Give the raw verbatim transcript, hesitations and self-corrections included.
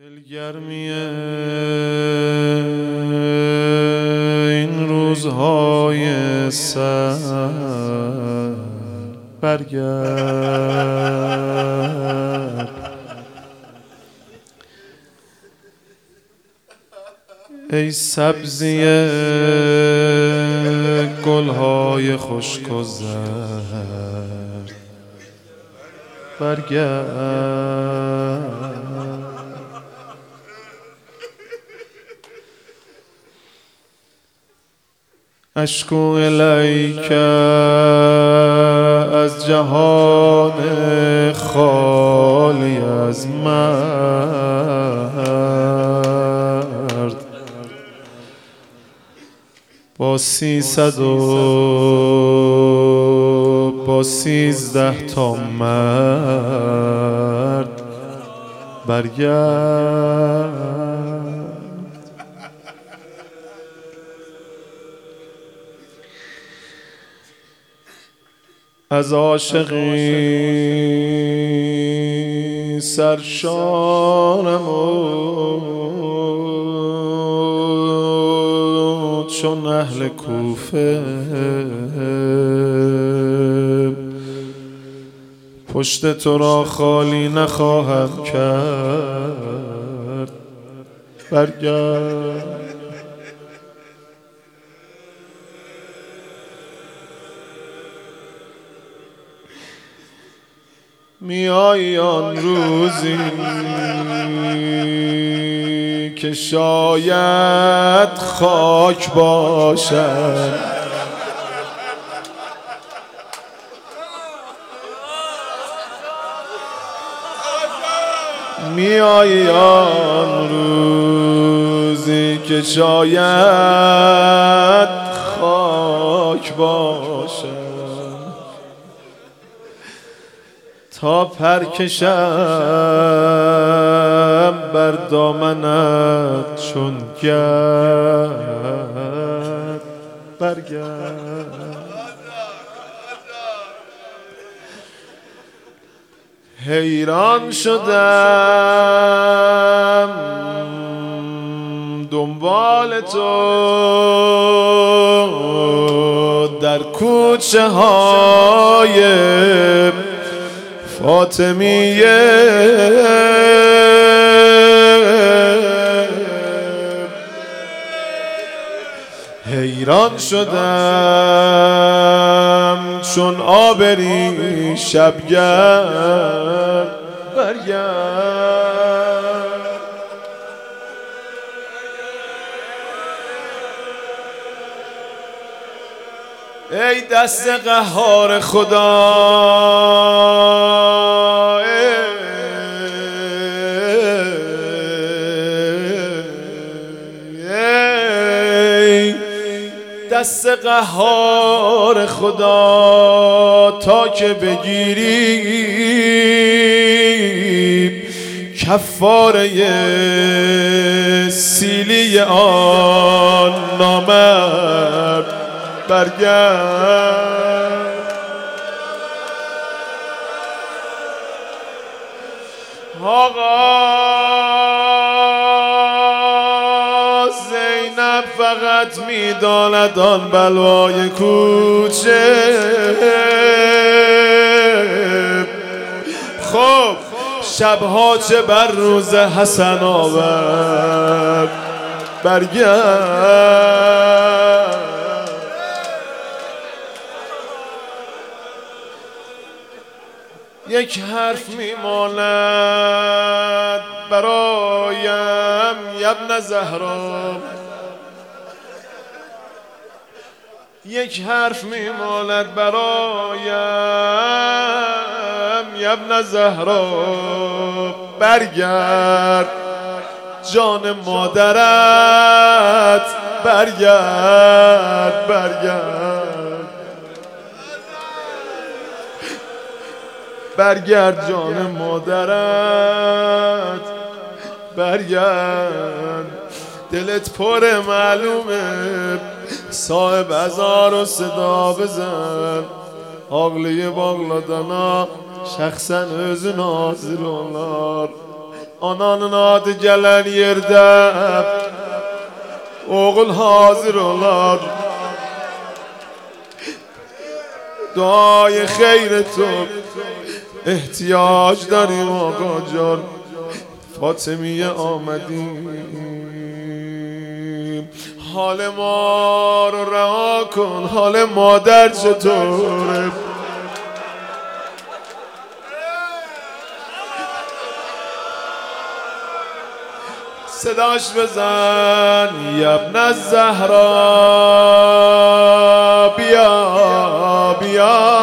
دلگرمی این روزهای سر برگرد، ای سبزی گلهای خشک و زرد برگرد. اشکو الیک از جهان خالی از مرد، با سیصد و با سیزده تا مرد برگرد. از عاشقی سرشارم و چون اهل کوفه پشت تو را خالی نخواهم کرد برگرد. میایی آن روزی که شاید خاک باشد، میایی آن روزی که شاید خاک باشد، تا پرکشم بر دامنت چون گرد برگرد. حیران شدم دنبال تو در کوچه های فاطمیه، حیران شدم چون آبری شبگرد برگرد. ای دست قهار خدا، ای دست قهار خدا، تا که بگیری کفاره سیلی آن نامرد برگرد. آقا زینب فقط میداند آن بلوای کوچه، خب شبها چه بر روز حسن آورد برگرد. یک حرف میماند برایم یبن زهرا، یک حرف میماند برایم یبن زهرا، برگرد جان مادرت برگرد برگرد برگرد جان مادرت برگرد. دلت پر معلومه، صاحب ازار و صدا بزن، ağlayıp ağladana şəxsən özün hazır olar. Ananın adı gelen yerde oğul hazır olar. Duayı خیر تو احتیاج داریم آقا جان. فاطمیه آمدیم، حال ما رو رها کن. حال مادر چطوره؟ صداش بزن یبن الزهرا، بیا بیا